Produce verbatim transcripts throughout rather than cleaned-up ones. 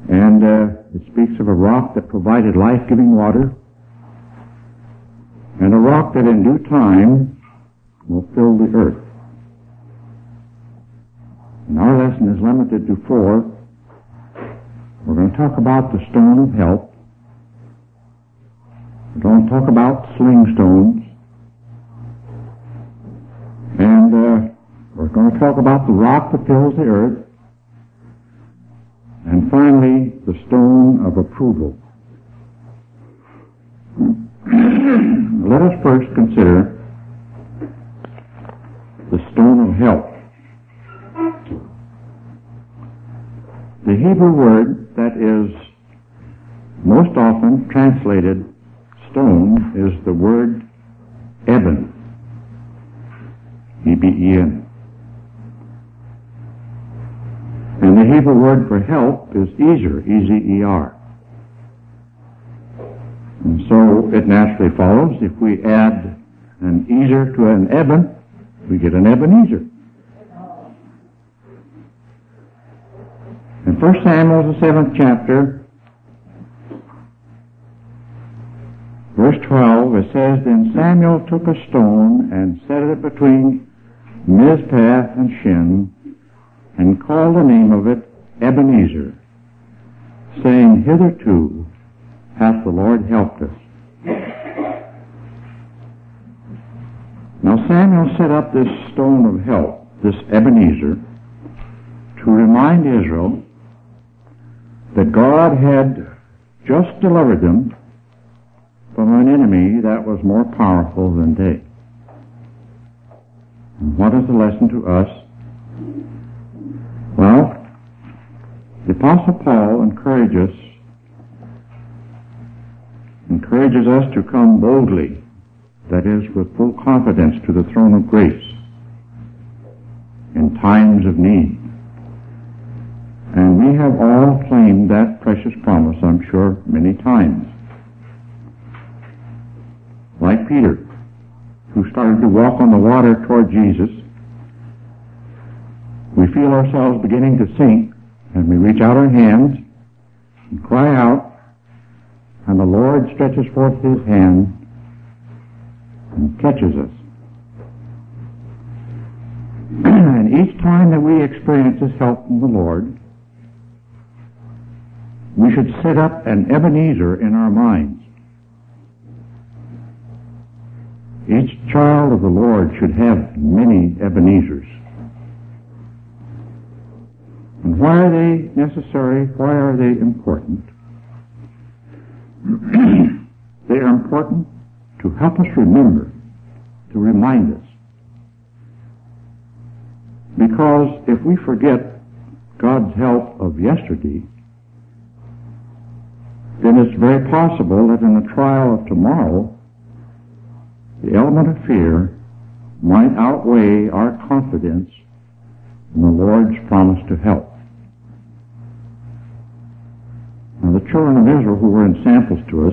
And uh, it speaks of a rock that provided life-giving water, and a rock that in due time will fill the earth. And our lesson is limited to four. We're going to talk about the stone of help. We're going to talk about sling stones. And uh, we're going to talk about the rock that fills the earth. And finally, the stone of approval. Let us first consider the stone of help. The Hebrew word that is most often translated stone is the word eben. E B E N. And the Hebrew word for help is ezer, E Z E R. And so it naturally follows, if we add an ezer to an eben, we get an Ebenezer. In First Samuel, the seventh chapter, verse twelve, it says, Then Samuel took a stone and set it between Mizpah and Shin, and called the name of it Ebenezer, saying, Hitherto hath the Lord helped us. Now Samuel set up this stone of help, this Ebenezer, to remind Israel that God had just delivered them from an enemy that was more powerful than they. And what is the lesson to us? Well, the Apostle Paul encourages encourages us to come boldly, that is, with full confidence, to the throne of grace in times of need. And we have all claimed that precious promise, I'm sure, many times. Like Peter, who started to walk on the water toward Jesus, we feel ourselves beginning to sink, and we reach out our hands and cry out, and the Lord stretches forth His hand and catches us. And each time that we experience this help from the Lord, we should set up an Ebenezer in our minds. Each child of the Lord should have many Ebenezers. And why are they necessary? Why are they important? They are important to help us remember, to remind us. Because if we forget God's help of yesterday, then it's very possible that in the trial of tomorrow, the element of fear might outweigh our confidence in the Lord's promise to help. Now, the children of Israel, who were in samples to us,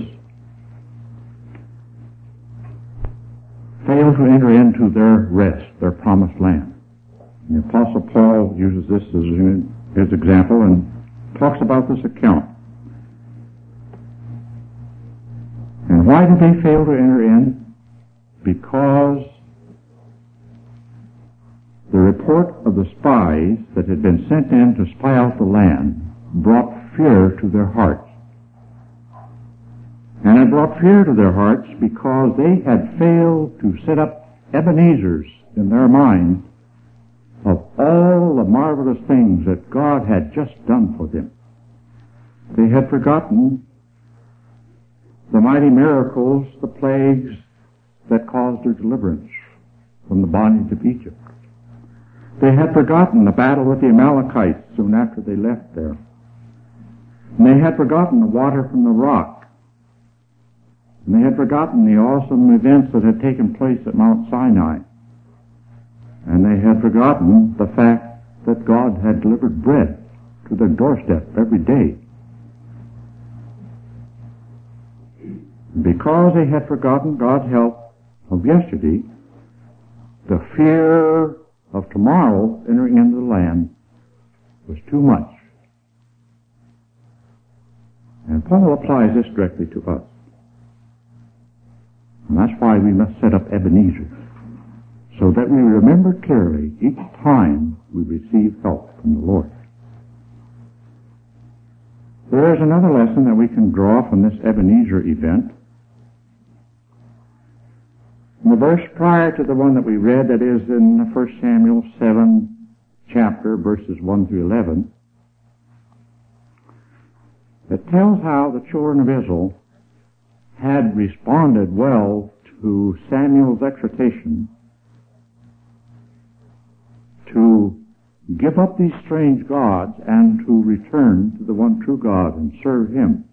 failed to enter into their rest, their promised land. And the Apostle Paul uses this as his example and talks about this account. And why did they fail to enter in? Because the report of the spies that had been sent in to spy out the land brought fear to their hearts. And it brought fear to their hearts because they had failed to set up Ebenezers in their minds of all the marvelous things that God had just done for them. They had forgotten the mighty miracles, the plagues that caused their deliverance from the bondage of Egypt. They had forgotten the battle with the Amalekites soon after they left there. And they had forgotten the water from the rock. And they had forgotten the awesome events that had taken place at Mount Sinai. And they had forgotten the fact that God had delivered bread to their doorstep every day. Because they had forgotten God's help of yesterday, the fear of tomorrow entering into the land was too much. And Paul applies this directly to us. And that's why we must set up Ebenezer's, so that we remember clearly each time we receive help from the Lord. There is another lesson that we can draw from this Ebenezer event. In the verse prior to the one that we read, that is in First Samuel seven chapter, verses one through eleven, it tells how the children of Israel had responded well to Samuel's exhortation to give up these strange gods and to return to the one true God and serve Him.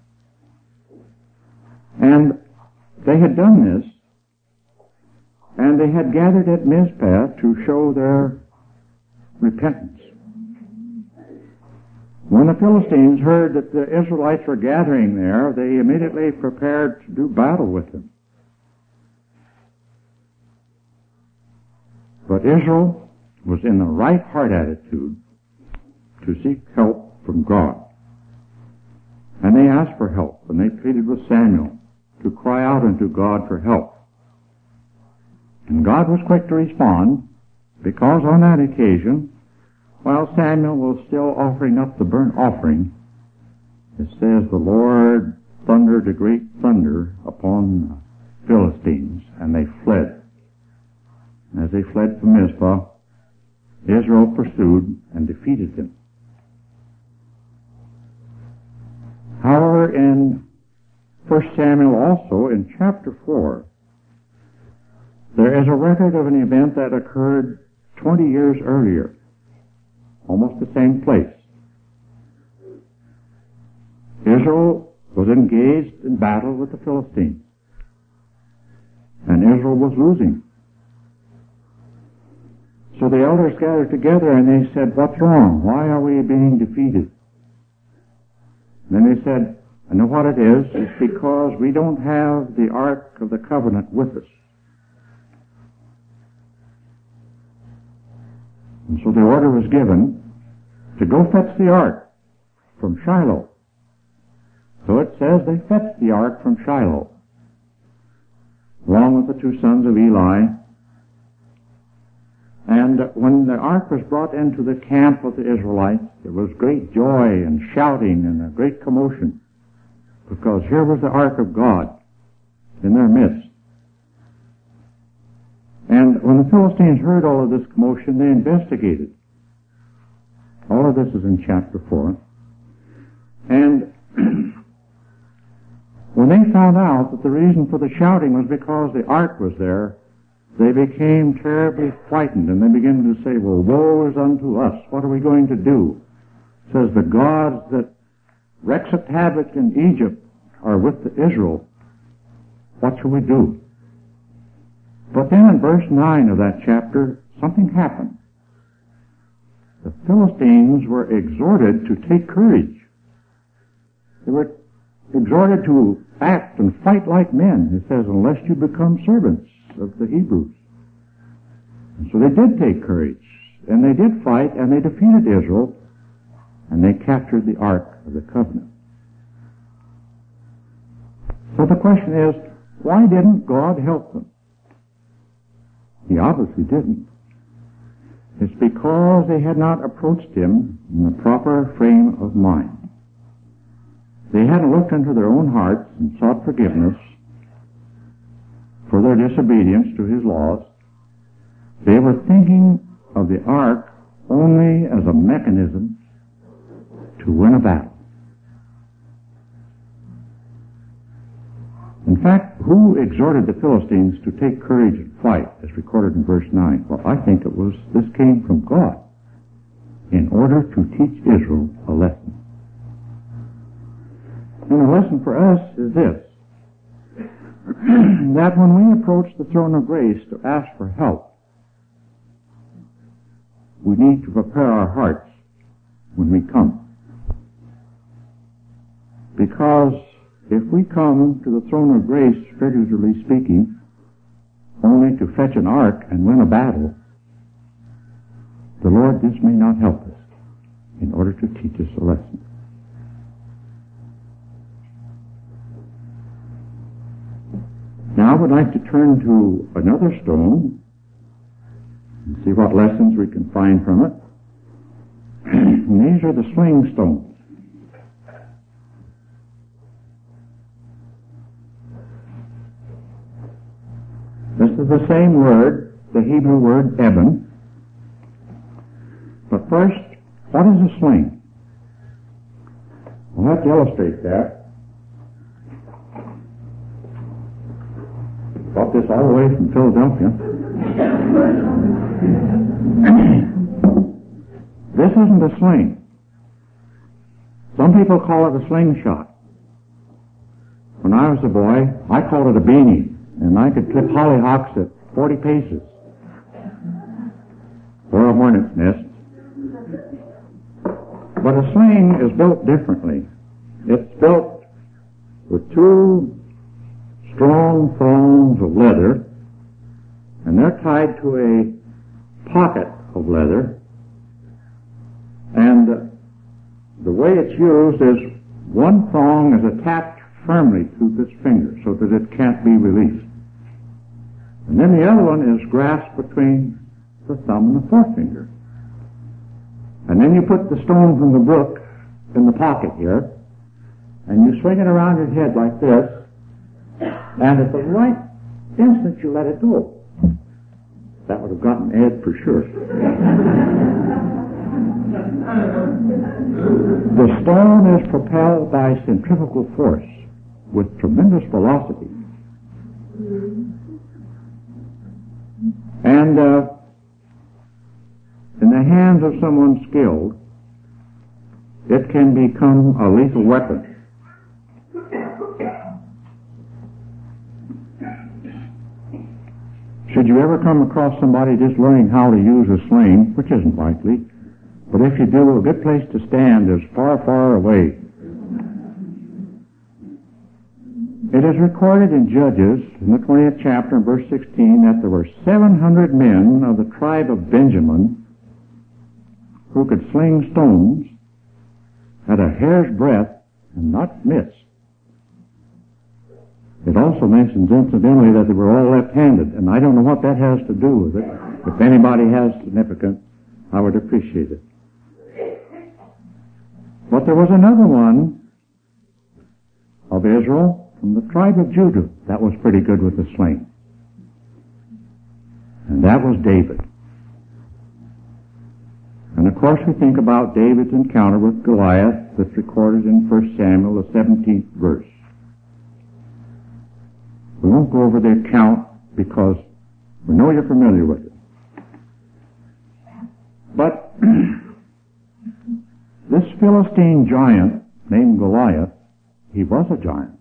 And they had done this, and they had gathered at Mizpah to show their repentance. When the Philistines heard that the Israelites were gathering there, they immediately prepared to do battle with them. But Israel was in the right heart attitude to seek help from God. And they asked for help, and they pleaded with Samuel to cry out unto God for help. And God was quick to respond, because on that occasion, while Samuel was still offering up the burnt offering, it says the Lord thundered a great thunder upon the Philistines, and they fled. As they fled from Mizpah, Israel pursued and defeated them. However, in First Samuel also, in chapter four, there is a record of an event that occurred twenty years earlier, almost the same place. Israel was engaged in battle with the Philistines, and Israel was losing. So the elders gathered together and they said, "What's wrong? Why are we being defeated?" And then they said, "I know what it is. It's because we don't have the Ark of the Covenant with us." And so the order was given to go fetch the ark from Shiloh. So it says they fetched the ark from Shiloh, along with the two sons of Eli. And when the ark was brought into the camp of the Israelites, there was great joy and shouting and a great commotion, because here was the ark of God in their midst. And when the Philistines heard all of this commotion, they investigated. All of this is in chapter four. And when they found out that the reason for the shouting was because the ark was there, they became terribly frightened, and they began to say, "Well, woe is unto us. What are we going to do?" It says, "The gods that wreaked havoc in Egypt are with the Israel. What shall we do?" But then in verse nine of that chapter, something happened. The Philistines were exhorted to take courage. They were exhorted to act and fight like men. It says, "Unless you become servants of the Hebrews." And so they did take courage, and they did fight, and they defeated Israel, and they captured the Ark of the Covenant. So the question is, why didn't God help them? He obviously didn't. It's because they had not approached Him in the proper frame of mind. They hadn't looked into their own hearts and sought forgiveness for their disobedience to His laws. They were thinking of the ark only as a mechanism to win a battle. In fact, who exhorted the Philistines to take courage and fight, as recorded in verse nine? Well, I think it was, this came from God in order to teach Israel a lesson. And the lesson for us is this, that when we approach the throne of grace to ask for help, we need to prepare our hearts when we come. Because if we come to the throne of grace, figuratively speaking, only to fetch an ark and win a battle, the Lord just may not help us in order to teach us a lesson. Now I would like to turn to another stone and see what lessons we can find from it. And these are the sling stones. This is the same word, the Hebrew word eben. But first, what is a sling? I'll have to illustrate that. Brought this all the way from Philadelphia. This isn't a sling. Some people call it a slingshot. When I was a boy, I called it a beanie, and I could clip hollyhocks at forty paces. Or a hornet's nest. But a sling is built differently. It's built with two strong thongs of leather, and they're tied to a pocket of leather, and the way it's used is one thong is attached firmly to this finger so that it can't be released. And then the other one is grasped between the thumb and the forefinger. And then you put the stone from the brook in the pocket here, and you swing it around your head like this, and at the right instant you let it go. That would have gotten Ed for sure. The stone is propelled by centrifugal force with tremendous velocity. And uh, in the hands of someone skilled, it can become a lethal weapon. Should you ever come across somebody just learning how to use a sling, which isn't likely, but if you do, a good place to stand is far, far away. It is recorded in Judges, in the twentieth chapter, in verse sixteen, that there were seven hundred men of the tribe of Benjamin who could sling stones at a hair's breadth and not miss. It also mentions, incidentally, that they were all left-handed, and I don't know what that has to do with it. If anybody has significance, I would appreciate it. But there was another one of Israel from the tribe of Judah that was pretty good with the sling. And that was David. And of course we think about David's encounter with Goliath that's recorded in First Samuel, the seventeenth verse. We won't go over the account because we know you're familiar with it. But this Philistine giant named Goliath, he was a giant.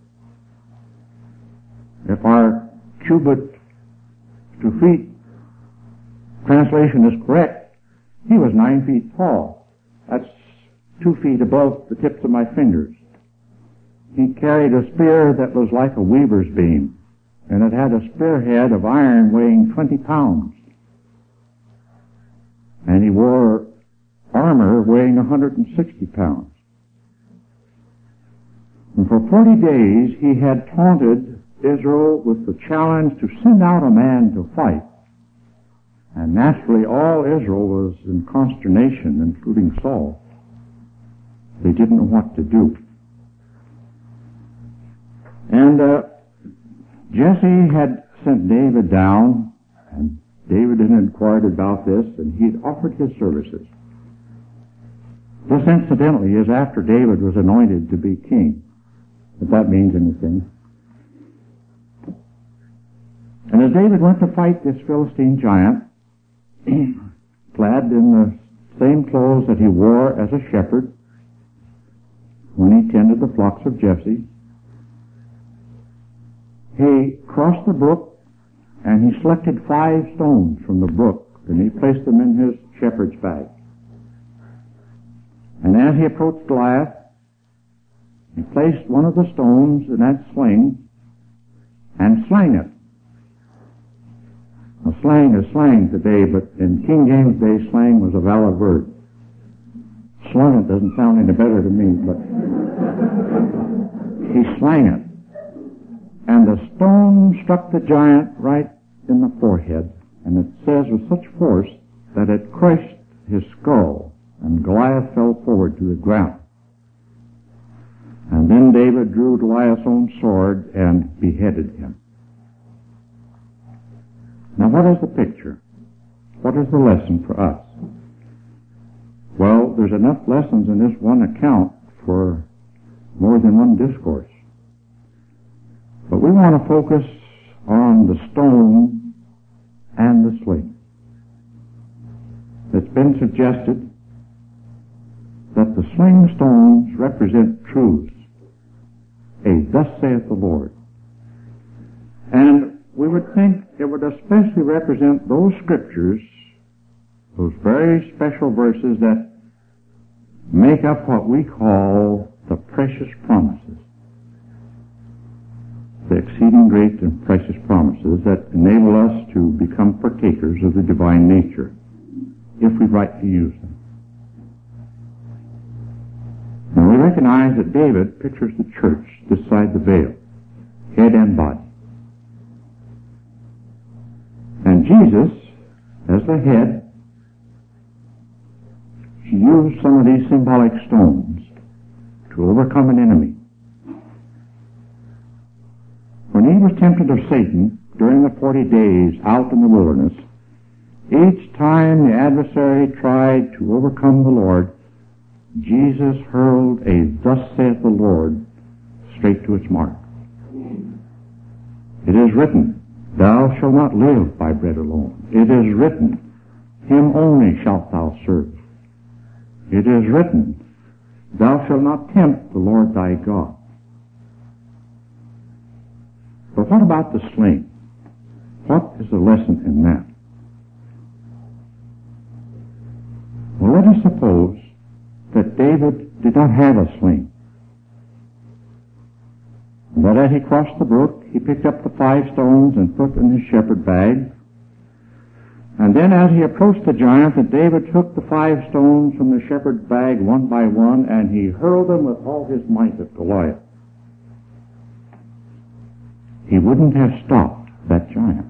If our cubit to feet translation is correct, he was nine feet tall. That's two feet above the tips of my fingers. He carried a spear that was like a weaver's beam, and it had a spearhead of iron weighing twenty pounds. And he wore armor weighing one hundred sixty pounds. And for forty days he had taunted Israel with the challenge to send out a man to fight. And naturally all Israel was in consternation, including Saul. They didn't know what to do. And uh, Jesse had sent David down, and David had inquired about this, and he had offered his services. This, incidentally, is after David was anointed to be king, if that means anything. And as David went to fight this Philistine giant, clad in the same clothes that he wore as a shepherd when he tended the flocks of Jesse, he crossed the brook, and he selected five stones from the brook, and he placed them in his shepherd's bag. And as he approached Goliath, he placed one of the stones in that sling and slang it. Now, slang is slang today, but in King James Day, slang was a valid word. Slung it doesn't sound any better to me, but he slang it. And the stone struck the giant right in the forehead, and it says with such force that it crushed his skull, and Goliath fell forward to the ground. And then David drew Goliath's own sword and beheaded him. Now what is the picture? What is the lesson for us? Well, there's enough lessons in this one account for more than one discourse. But we want to focus on the stone and the sling. It's been suggested that the sling stones represent truths. A thus saith the Lord. And we would think it would especially represent those scriptures, those very special verses that make up what we call the precious promises. The exceeding great and precious promises that enable us to become partakers of the divine nature, if we rightly use them. Now we recognize that David pictures the church this side the veil, head and body. And Jesus, as the head, he used some of these symbolic stones to overcome an enemy. When he was tempted of Satan during the forty days out in the wilderness, each time the adversary tried to overcome the Lord, Jesus hurled a thus saith the Lord straight to its mark. It is written, thou shalt not live by bread alone. It is written, him only shalt thou serve. It is written, thou shalt not tempt the Lord thy God. But what about the sling? What is the lesson in that? Well, let us suppose that David did not have a sling. And that as he crossed the brook, he picked up the five stones and put in his shepherd bag. And then as he approached the giant, that David took the five stones from the shepherd bag one by one, and he hurled them with all his might at Goliath. He wouldn't have stopped that giant.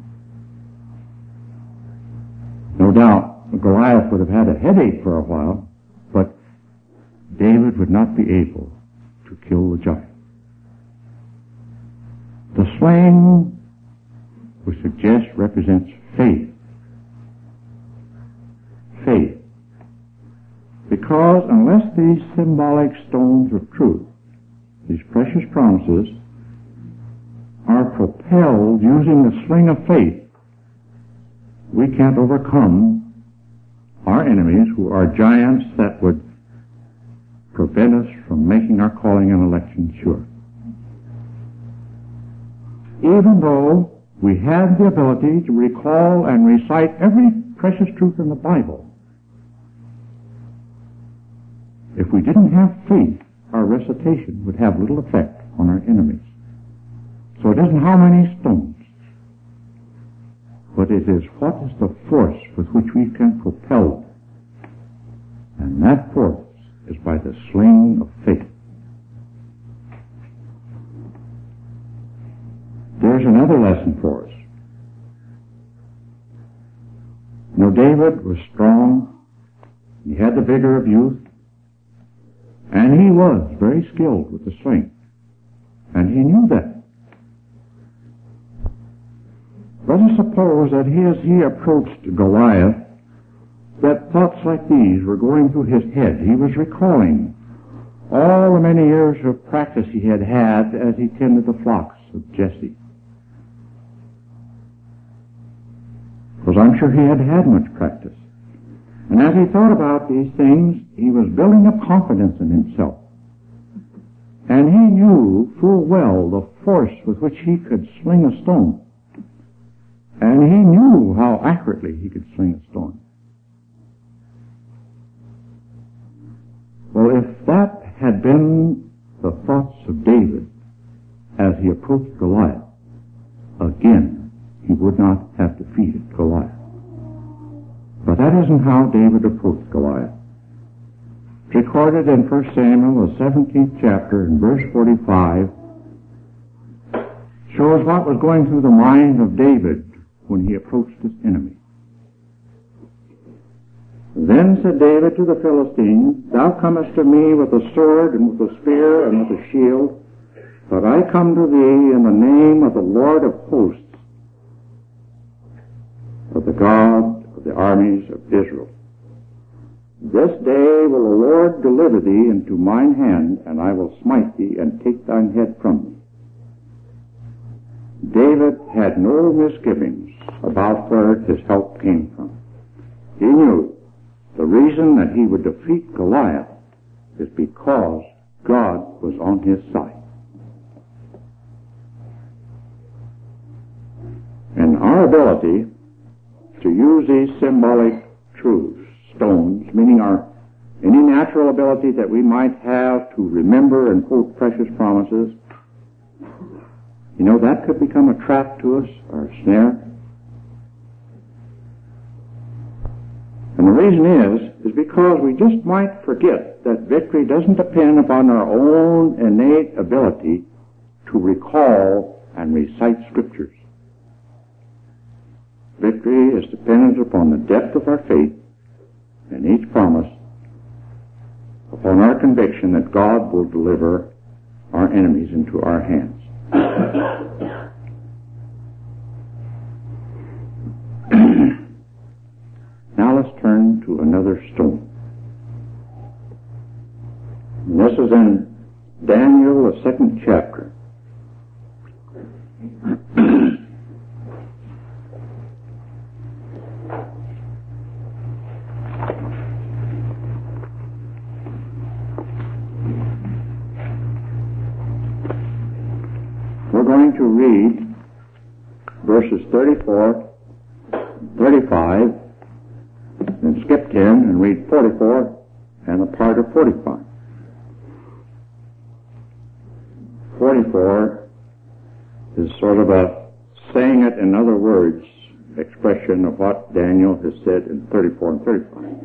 No doubt, Goliath would have had a headache for a while, but David would not be able to kill the giant. The sling, we suggest, represents faith. Faith. Because unless these symbolic stones of truth, these precious promises, are propelled using the sling of faith, we can't overcome our enemies, who are giants that would prevent us from making our calling and election sure. Even though we have the ability to recall and recite every precious truth in the Bible, if we didn't have faith, our recitation would have little effect on our enemies. So it isn't how many stones, but it is what is the force with which we can propel them. And that force is by the sling of faith. There's another lesson for us. You know, David was strong, he had the vigor of youth, and he was very skilled with the sling. And he knew that. Let us suppose that he, as he approached Goliath, that thoughts like these were going through his head. He was recalling all the many years of practice he had had as he tended the flocks of Jesse. Because I'm sure he had had much practice. And as he thought about these things, he was building up confidence in himself. And he knew full well the force with which he could sling a stone. And he knew how accurately he could sling a stone. Well, if that had been the thoughts of David as he approached Goliath, again, he would not have defeated Goliath. But that isn't how David approached Goliath. It's recorded in First Samuel, the seventeenth chapter, in verse forty-five. shows what was going through the mind of David when he approached his enemy. Then said David to the Philistine, Thou comest to me with a sword and with a spear and with a shield, but I come to thee in the name of the Lord of hosts, of the God of the armies of Israel. This day will the Lord deliver thee into mine hand, and I will smite thee and take thine head from thee. David had no misgivings about where his help came from. He knew the reason that he would defeat Goliath is because God was on his side. And our ability to use these symbolic truths, stones, meaning our any natural ability that we might have to remember and quote precious promises, you know, that could become a trap to us or a snare. And the reason is, is because we just might forget that victory doesn't depend upon our own innate ability to recall and recite scriptures. Victory is dependent upon the depth of our faith and each promise, upon our conviction that God will deliver our enemies into our hands. Now let's turn to another stone. And this is in Daniel, the second chapter. We're going to read verses thirty-four, thirty-five, then skip ten and read forty-four and a part of forty-five. forty-four is sort of a saying it in other words expression of what Daniel has said in thirty-four and thirty-five.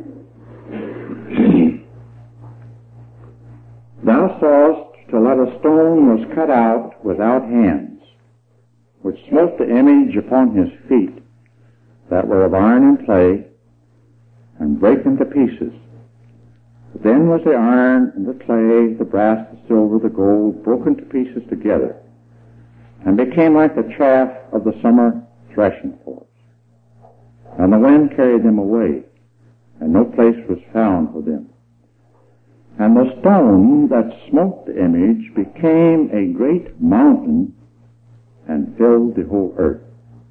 Thou sawest till that a stone was cut out without hands, which smote the image upon his feet, that were of iron and clay, and brake them to pieces. Then was the iron and the clay, the brass, the silver, the gold, broken to pieces together, and became like the chaff of the summer threshing floors. And the wind carried them away, and no place was found for them. And the stone that smote the image became a great mountain and filled the whole earth.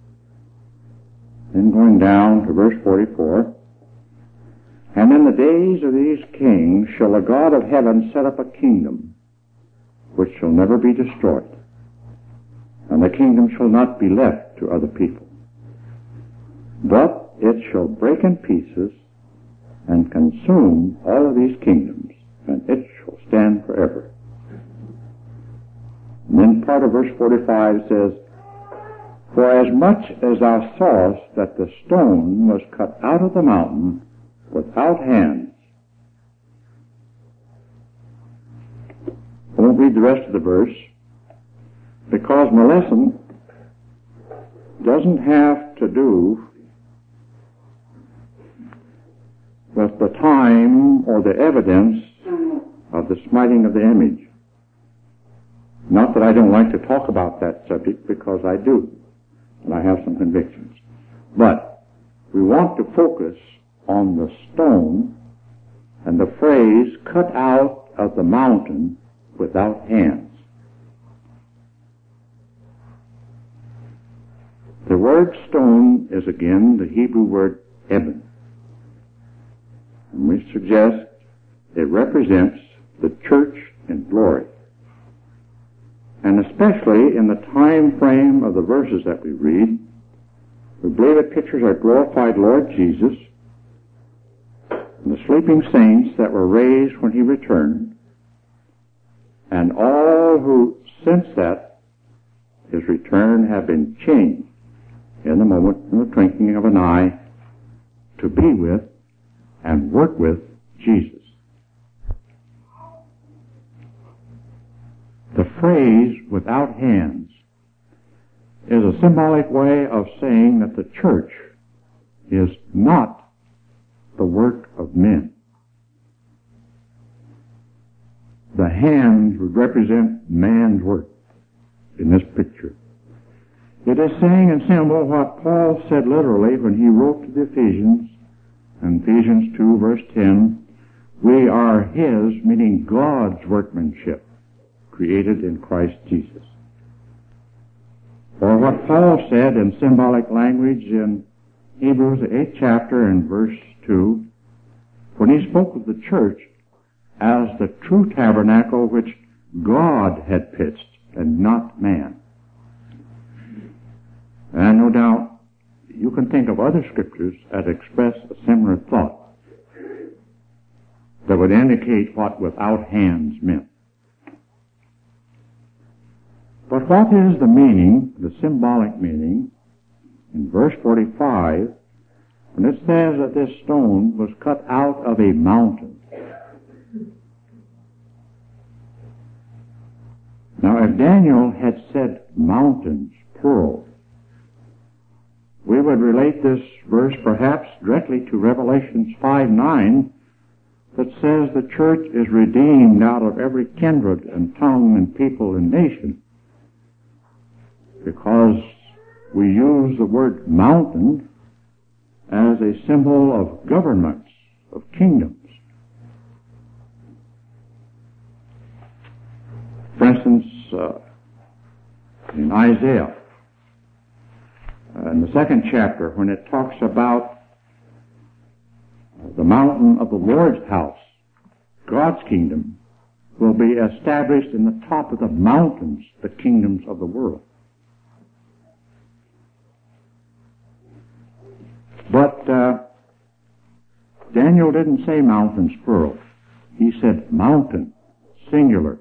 Then going down to verse forty-four, And in the days of these kings shall the God of heaven set up a kingdom which shall never be destroyed, and the kingdom shall not be left to other people, but it shall break in pieces and consume all of these kingdoms, and it shall stand forever. And then part of verse forty-five says, For as much as thou sawest that the stone was cut out of the mountain without hands. I won't read the rest of the verse, because my lesson doesn't have to do with the time or the evidence of the smiting of the image. Not that I don't like to talk about that subject, because I do, and I have some convictions. But we want to focus on the stone and the phrase, cut out of the mountain without hands. The word stone is again the Hebrew word eben. And we suggest it represents the church in glory. And especially in the time frame of the verses that we read, we believe it pictures our glorified Lord Jesus and the sleeping saints that were raised when he returned, and all who since that his return have been changed in the moment, in the twinkling of an eye, to be with and work with Jesus. The phrase without hands is a symbolic way of saying that the church is not the work of men. The hands would represent man's work in this picture. It is saying in symbol what Paul said literally when he wrote to the Ephesians, in Ephesians two verse ten, we are His, meaning God's workmanship, created in Christ Jesus. Or what Paul said in symbolic language in Hebrews, the eighth chapter and verse two, when he spoke of the church as the true tabernacle which God had pitched and not man. And no doubt you can think of other scriptures that express a similar thought that would indicate what without hands meant. But what is the meaning, the symbolic meaning, in verse forty-five, when it says that this stone was cut out of a mountain? Now, if Daniel had said mountains, plural, we would relate this verse perhaps directly to Revelations five nine, that says the church is redeemed out of every kindred and tongue and people and nation, because we use the word mountain as a symbol of governments, of kingdoms. For instance, uh, in Isaiah, uh, in the second chapter, when it talks about the mountain of the Lord's house, God's kingdom, will be established in the top of the mountains, the kingdoms of the world. But uh, Daniel didn't say mountains, plural. He said mountain, singular.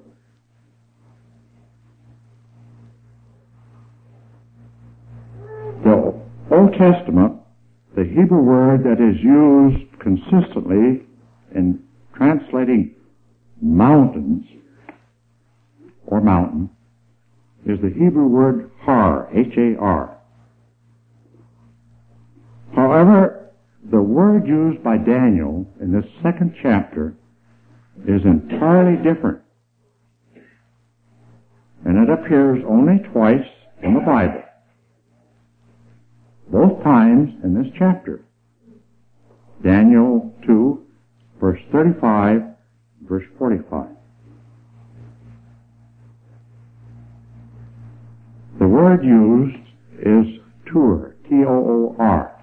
The Old Testament, the Hebrew word that is used consistently in translating mountains or mountain is the Hebrew word har, H A R. However, the word used by Daniel in this second chapter is entirely different. And it appears only twice in the Bible. Both times in this chapter. Daniel two, verse thirty-five, verse forty-five. The word used is toor, T O O R.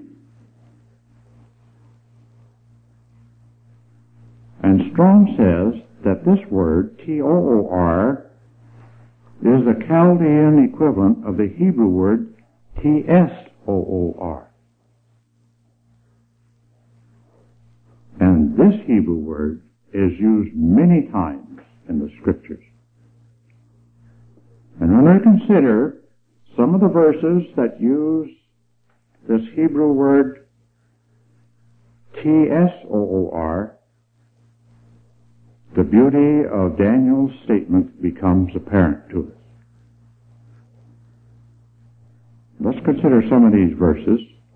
And Strong says that this word, T O O R, is the Chaldean equivalent of the Hebrew word T S O O R. And this Hebrew word is used many times in the Scriptures. And when I consider some of the verses that use this Hebrew word T S O O R, the beauty of Daniel's statement becomes apparent to us. Let's consider some of these verses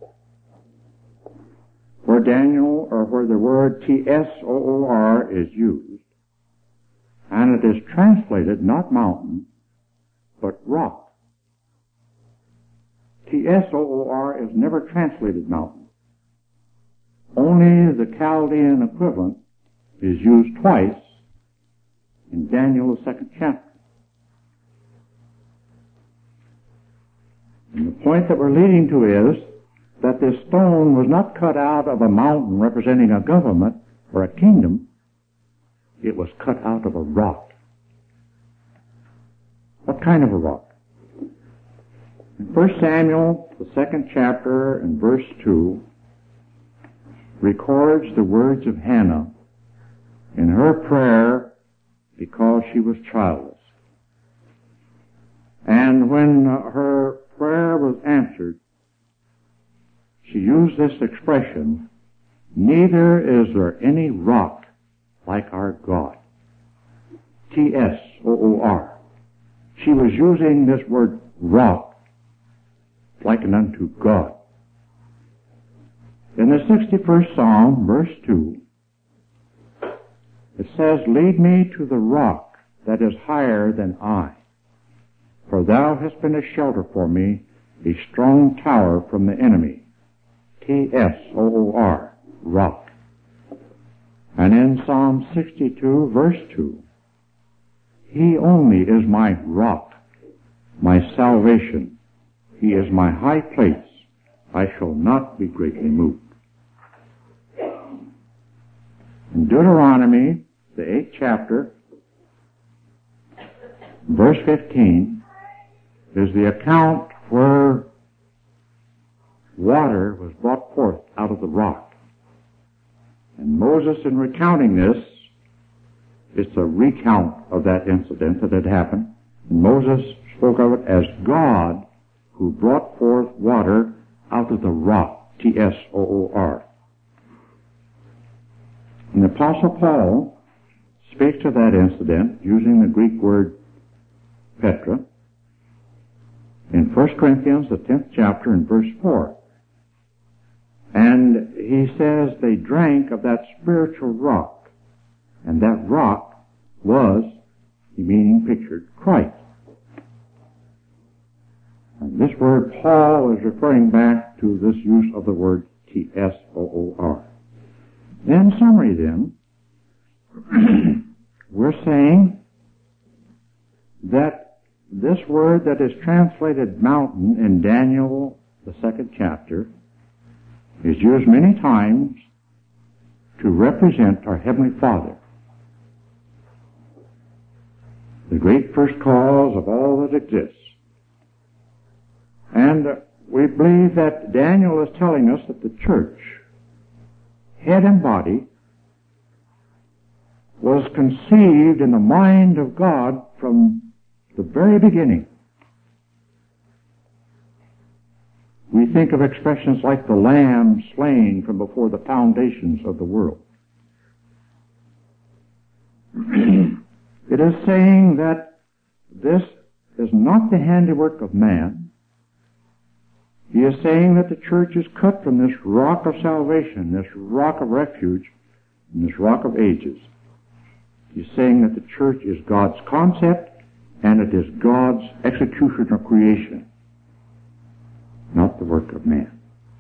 where Daniel, or where the word T S O O R is used, and it is translated not mountain, but rock. T S O O R is never translated mountain. Only the Chaldean equivalent is used twice in Daniel, the second chapter. And the point that we're leading to is that this stone was not cut out of a mountain representing a government or a kingdom. It was cut out of a rock. What kind of a rock? In First Samuel, the second chapter, and verse two, records the words of Hannah in her prayer because she was childless. And when uh, her prayer was answered, she used this expression, neither is there any rock like our God. T S O O R. She was using this word rock likened unto God. In the sixty-first Psalm, verse two, it says, "Lead me to the rock that is higher than I, for thou hast been a shelter for me, a strong tower from the enemy." T S O O R, rock. And in Psalm sixty-two, verse two, "He only is my rock, my salvation. He is my high place. I shall not be greatly moved." In Deuteronomy, the eighth chapter, verse fifteen, is the account where water was brought forth out of the rock. And Moses, in recounting this, it's a recount of that incident that had happened. And Moses spoke of it as God who brought forth water out of the rock, T S O O R. And the Apostle Paul speaks of that incident using the Greek word Petra in First Corinthians, the tenth chapter, and verse four. And he says they drank of that spiritual rock, and that rock was, meaning pictured, Christ. And this word Paul is referring back to this use of the word T S O O R. In summary then, we're saying that this word that is translated mountain in Daniel, the second chapter, is used many times to represent our Heavenly Father, the great first cause of all that exists. And we believe that Daniel is telling us that the church, head and body, was conceived in the mind of God from the very beginning. We think of expressions like the lamb slain from before the foundations of the world. It is saying that this is not the handiwork of man. He is saying that the church is cut from this rock of salvation, this rock of refuge, and this rock of ages. He's saying that the church is God's concept, and it is God's execution of creation, not the work of man.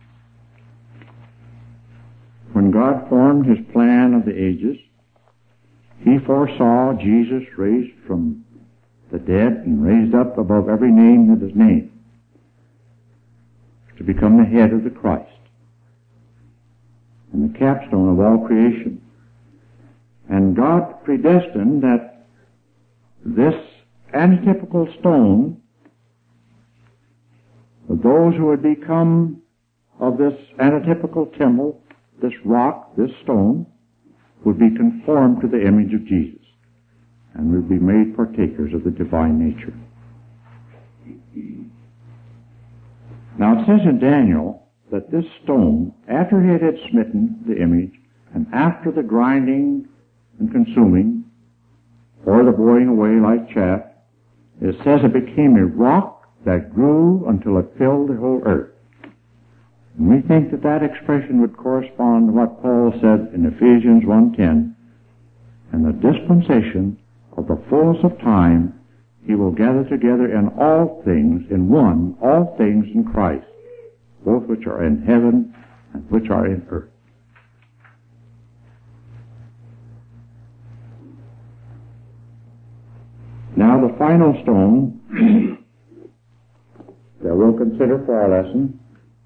When God formed His plan of the ages, He foresaw Jesus raised from the dead and raised up above every name that is named, to become the head of the Christ and the capstone of all creation. And God predestined that this antitypical stone, those who would become of this antitypical temple, this rock, this stone, would be conformed to the image of Jesus and would be made partakers of the divine nature. Now it says in Daniel that this stone, after it had smitten the image, and after the grinding and consuming, or the boiling away like chaff, it says it became a rock that grew until it filled the whole earth. And we think that that expression would correspond to what Paul said in Ephesians one ten, "And the dispensation of the fullness of time He will gather together in all things, in one, all things in Christ, both which are in heaven and which are in earth." Now the final stone that we'll consider for our lesson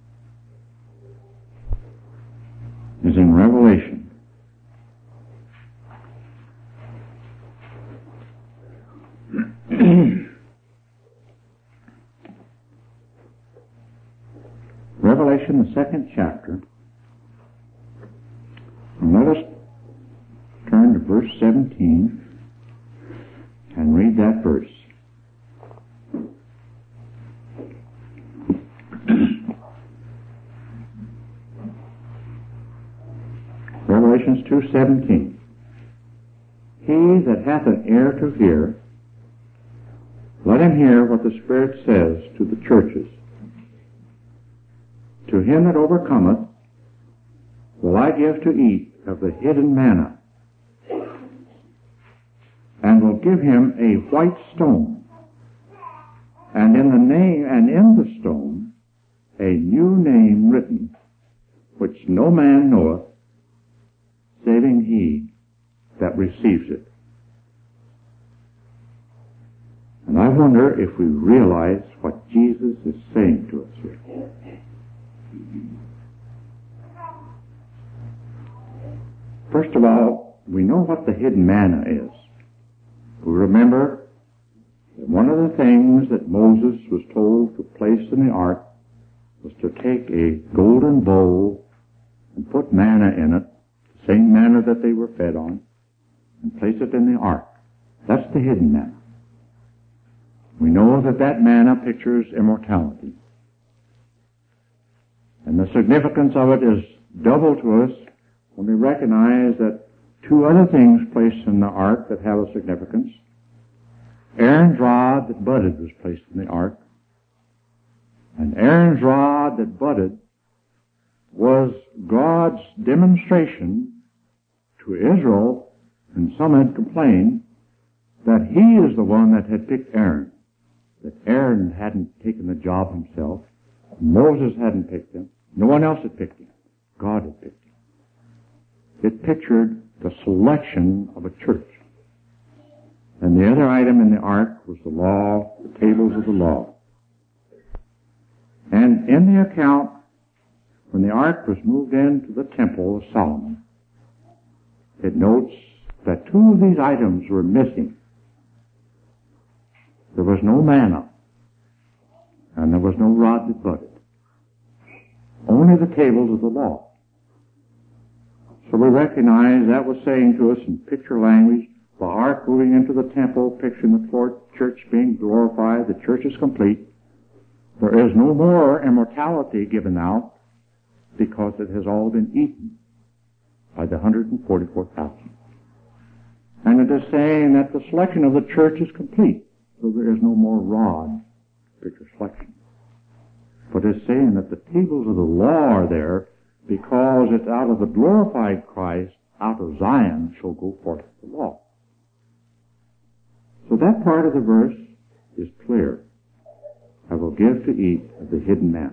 is in Revelation. Revelation, the second chapter, and let us turn to verse seventeen and read that verse. Revelations two seventeen. He that hath an ear to hear, let him hear what the Spirit says to the churches. To him that overcometh will I give to eat of the hidden manna, and will give him a white stone, and in the name and in the stone a new name written, which no man knoweth, saving he that receives it. And I wonder if we realize what Jesus is saying to us here. First of all, we know what the hidden manna is. We remember that one of the things that Moses was told to place in the ark was to take a golden bowl and put manna in it, the same manna that they were fed on, and place it in the ark. That's the hidden manna. We know that that manna pictures immortality. And the significance of it is double to us when we recognize that two other things placed in the ark that have a significance. Aaron's rod that budded was placed in the ark. And Aaron's rod that budded was God's demonstration to Israel, and some had complained, that he is the one that had picked Aaron. That Aaron hadn't taken the job himself. Moses hadn't picked him. No one else had picked him. God had picked him. It pictured the selection of a church. And the other item in the ark was the law, the tables of the law. And in the account, when the ark was moved into the temple of Solomon, it notes that two of these items were missing. There was no manna, and there was no rod that budded. Only the tables of the law. So we recognize that was saying to us in picture language, the ark moving into the temple, picturing the fourth church being glorified, the church is complete. There is no more immortality given out because it has all been eaten by the one hundred forty-four thousand. And it is saying that the selection of the church is complete, so there is no more rod, picture selection. But it's saying that the tables of the law are there because it's out of the glorified Christ, out of Zion shall go forth the law. So that part of the verse is clear. I will give to eat of the hidden manna.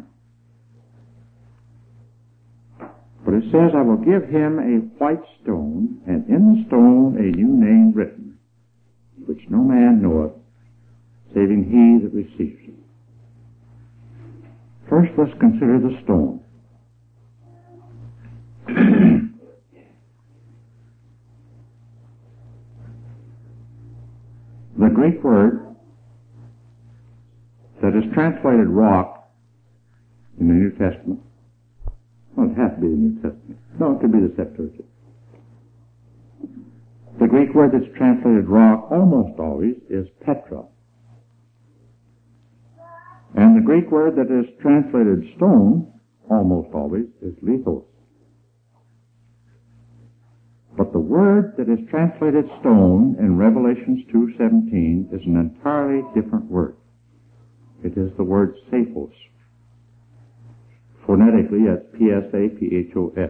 But it says, I will give him a white stone, and in the stone a new name written, which no man knoweth, saving he that receives it. First, let's consider the stone. The Greek word that is translated rock in the New Testament, well, it has to be the New Testament. No, it could be the Septuagint. The Greek word that's translated rock almost always is petra. And the Greek word that is translated stone almost always is lithos. But the word that is translated stone in Revelations two seventeen is an entirely different word. It is the word saphos. Phonetically, that's P S A P H O S.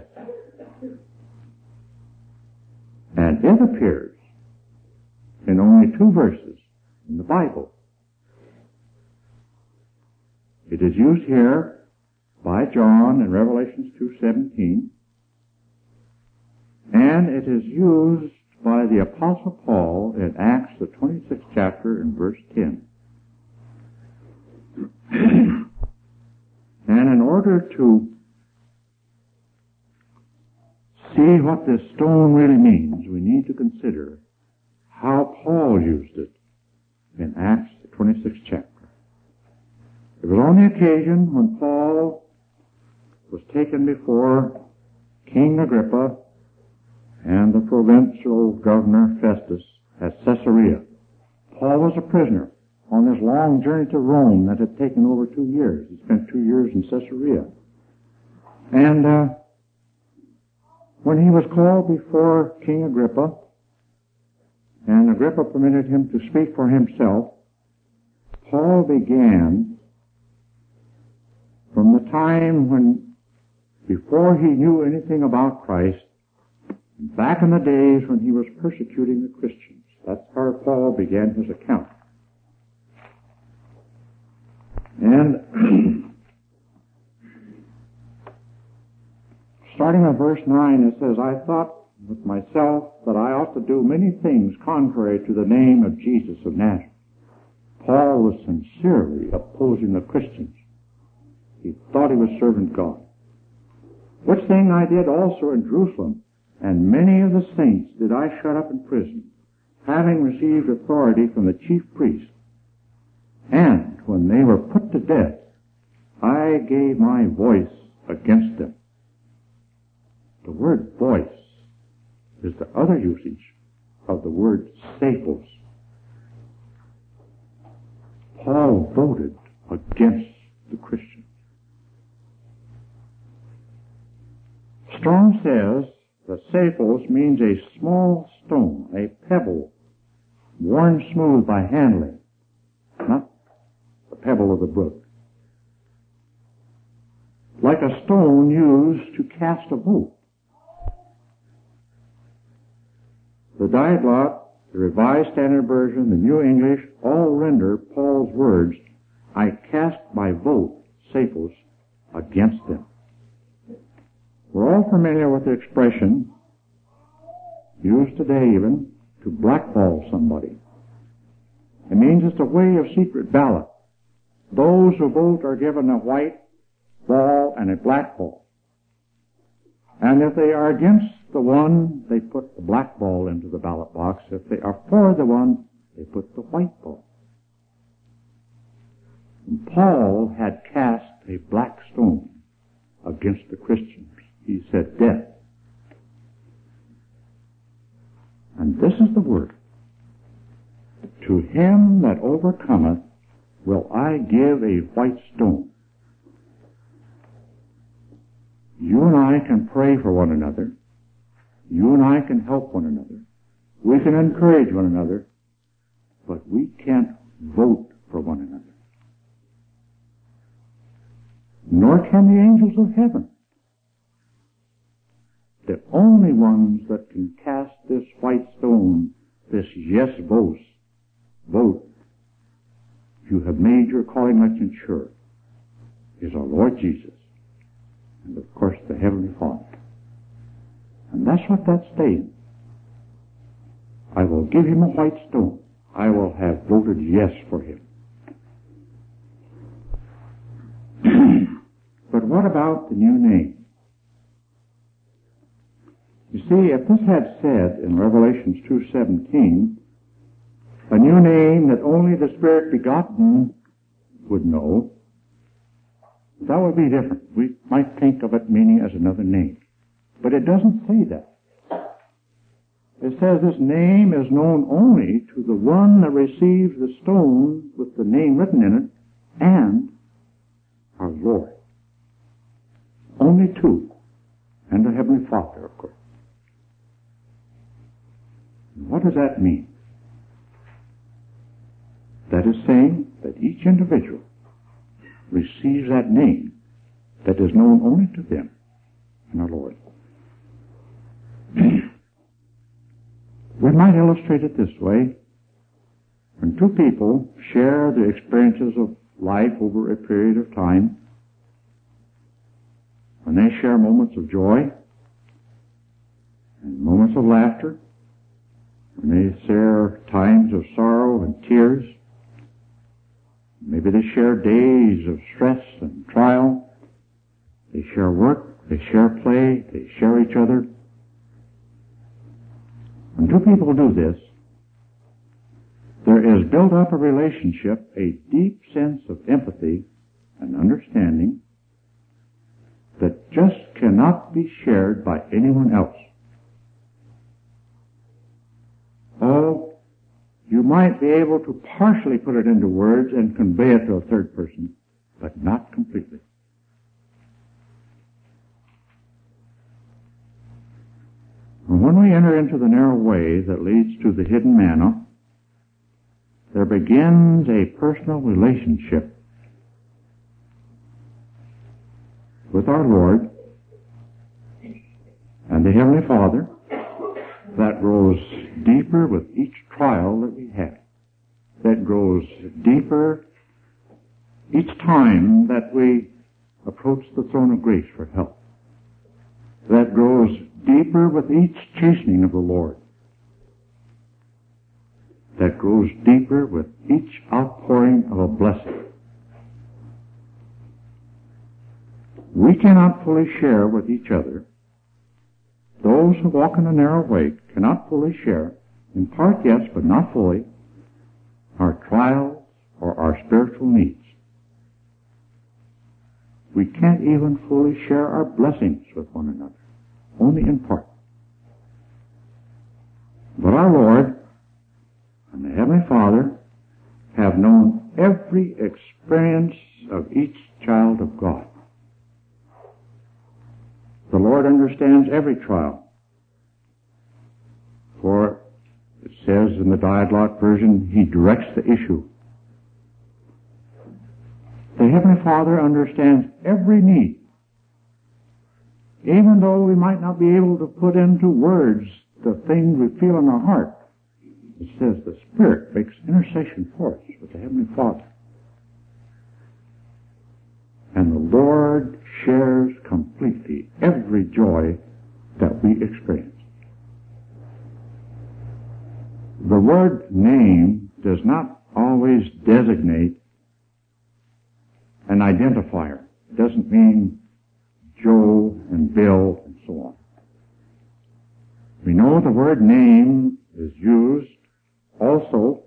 And it appears in only two verses in the Bible. It is used here by John in Revelations two seventeen, and it is used by the Apostle Paul in Acts, the twenty-sixth chapter, in verse ten. And in order to see what this stone really means, we need to consider how Paul used it in Acts, the twenty-sixth chapter. It was on the occasion when Paul was taken before King Agrippa and the provincial governor Festus at Caesarea. Paul was a prisoner on this long journey to Rome that had taken over two years. He spent two years in Caesarea. And uh, when he was called before King Agrippa, and Agrippa permitted him to speak for himself, Paul began from the time when, before he knew anything about Christ, back in the days when he was persecuting the Christians. That's how Paul began his account. And starting at verse nine, it says, I thought with myself that I ought to do many things contrary to the name of Jesus of Nazareth. Paul was sincerely opposing the Christians. He thought he was serving God. Which thing I did also in Jerusalem, and many of the saints did I shut up in prison, having received authority from the chief priests. And when they were put to death, I gave my voice against them. The word voice is the other usage of the word Cephos. Paul voted against the Christians. Strong says that Cephos means a small stone, a pebble, worn smooth by handling, not the pebble of the brook. Like a stone used to cast a boat. The Diaglott, the Revised Standard Version, the New English, all render Paul's words, I cast my vote, Cephos, against them. We're all familiar with the expression, used today even, to blackball somebody. It means it's a way of secret ballot. Those who vote are given a white ball and a black ball. And if they are against the one, they put the black ball into the ballot box. If they are for the one, they put the white ball. And Paul had cast a black stone against the Christians. He said, death. And this is the word. To him that overcometh will I give a white stone. You and I can pray for one another. You and I can help one another. We can encourage one another. But we can't vote for one another. Nor can the angels of heaven. The only ones that can cast this white stone, this yes vote, vote, if you have made your calling election sure, is our Lord Jesus. And of course the Heavenly Father. And that's what that's saying. I will give him a white stone. I will have voted yes for him. But what about the new name? You see, if this had said in Revelations two seventeen, a new name that only the Spirit begotten would know, that would be different. We might think of it meaning as another name. But it doesn't say that. It says this name is known only to the one that receives the stone with the name written in it and our Lord. Only two. And the Heavenly Father, of course. What does that mean? That is saying that each individual receives that name that is known only to them and our Lord. We might illustrate it this way. When two people share the experiences of life over a period of time, when they share moments of joy and moments of laughter, when they share times of sorrow and tears, maybe they share days of stress and trial, they share work, they share play, they share each other. When two people do this, there is built up a relationship, a deep sense of empathy and understanding that just cannot be shared by anyone else. Oh, you might be able to partially put it into words and convey it to a third person, but not completely. And when we enter into the narrow way that leads to the hidden manna, there begins a personal relationship with our Lord and the Heavenly Father that grows deeper with each trial that we have, that grows deeper each time that we approach the throne of grace for help, that grows deeper with each chastening of the Lord, that grows deeper with each outpouring of a blessing. We cannot fully share with each other. Those who walk in the narrow way cannot fully share, in part yes, but not fully, our trials or our spiritual needs. We can't even fully share our blessings with one another, only in part. But our Lord and the Heavenly Father have known every experience of each child of God. The Lord understands every trial. For it says in the Dialogue version, He directs the issue. The Heavenly Father understands every need. Even though we might not be able to put into words the things we feel in our heart, it says the Spirit makes intercession for us with the Heavenly Father. And the Lord shares completely every joy that we experience. The word name does not always designate an identifier. It doesn't mean Joe and Bill and so on. We know the word name is used also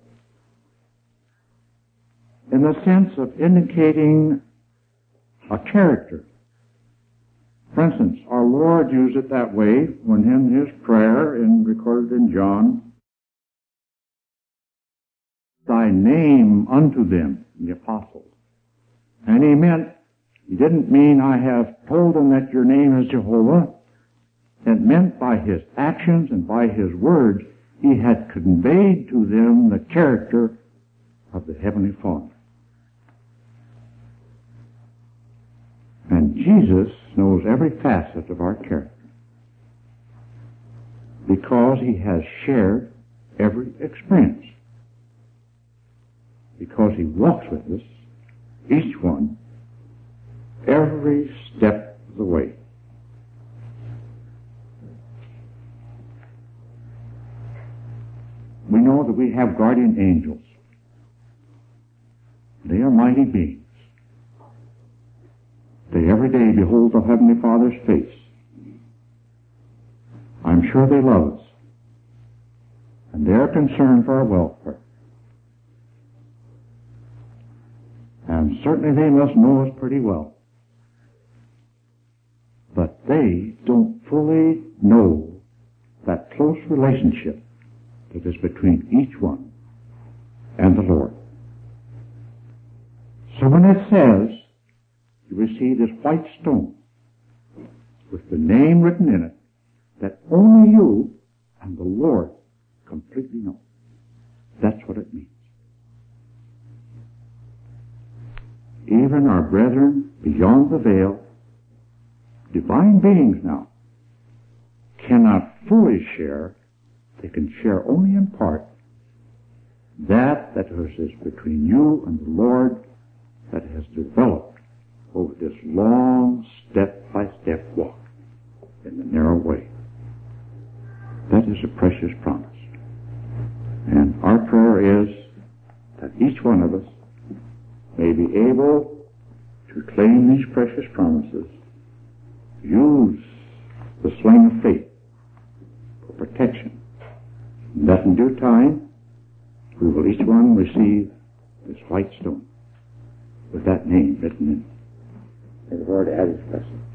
in the sense of indicating a character. For instance, our Lord used it that way when in His prayer, in, recorded in John, Thy name unto them, the apostles. And He meant, He didn't mean I have told them that your name is Jehovah. It meant by His actions and by His words, He had conveyed to them the character of the Heavenly Father. And Jesus knows every facet of our character because He has shared every experience. Because He walks with us, each one, every step of the way. We know that we have guardian angels. They are mighty beings. They every day behold the Heavenly Father's face. I'm sure they love us. And they are concerned for our welfare. And certainly they must know us pretty well. But they don't fully know that close relationship that is between each one and the Lord. So when it says, you receive this white stone with the name written in it that only you and the Lord completely know. That's what it means. Even our brethren beyond the veil, divine beings now, cannot fully share. They can share only in part that that is between you and the Lord that has developed over this long step-by-step walk in the narrow way. That is a precious promise. And our prayer is that each one of us may be able to claim these precious promises, use the sling of faith for protection, and that in due time we will each one receive this white stone with that name written in it. May the Lord add His blessing.